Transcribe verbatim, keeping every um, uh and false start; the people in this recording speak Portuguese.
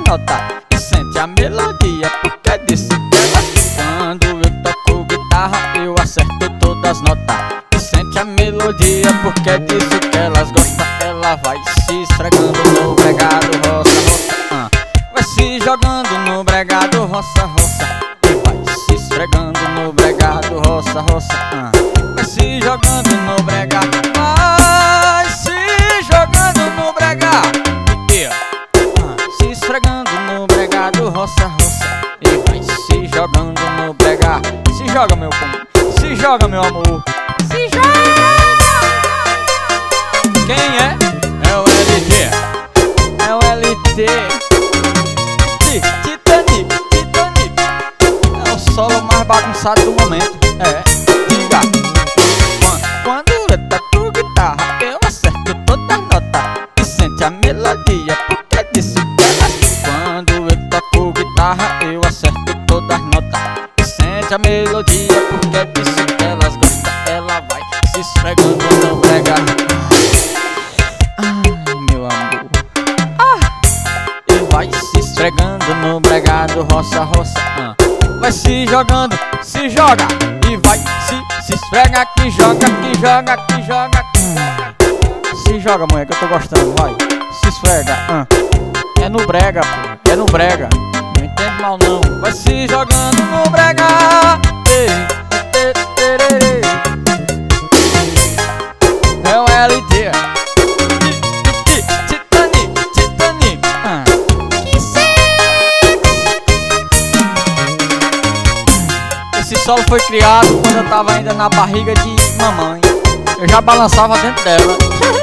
nota e sente a melodia, porque disse que ela, quando eu toco guitarra eu acerto todas as notas e sente a melodia, porque disse que elas gostam. Ela vai se esfregando no bregado, roça, roça, ah. Vai se jogando no bregado, roça, roça, e vai se esfregando no bregado, roça, roça, ah. Vai se jogando no bregado, vai se jogando no bregado, yeah. Ah, se esfregando no bregado, roça, roça, e vai se jogando no bregado. Se joga, meu bem, se joga, meu amor, se joga. Quem é? É o L T, é o L T, Titanic, Titanic. É o solo mais bagunçado do momento. É, diga. Quando eu toco guitarra eu acerto todas as notas e sente a melodia, porque disse que ela, quando eu toco guitarra eu acerto todas as notas e sente a melodia, porque disse que elas gostam. Ela vai se esfregando no bregado, vai se esfregando no bregado, roça, roça, ah. Vai se jogando, se joga e vai se, se esfrega, que joga, que joga, que joga, que joga. Se joga, mulher, que eu tô gostando, vai. Se esfrega, ah. É no brega, pô, é no brega. Não entende mal não. Vai se jogando no brega. É o L T, esse solo foi criado quando eu tava ainda na barriga de mamãe. Eu já balançava dentro dela.